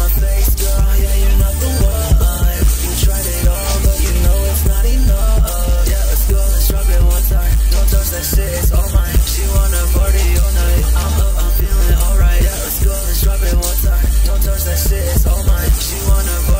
my face, girl, yeah, you're not the one. You tried it all, but you know it's not enough. Yeah, let's go, let's drop it one time. Don't touch that shit, it's all mine. She wanna party all night. I'm up, I'm feeling alright. Yeah, let's go, let's drop it one time. Don't touch that shit, it's all mine. She wanna party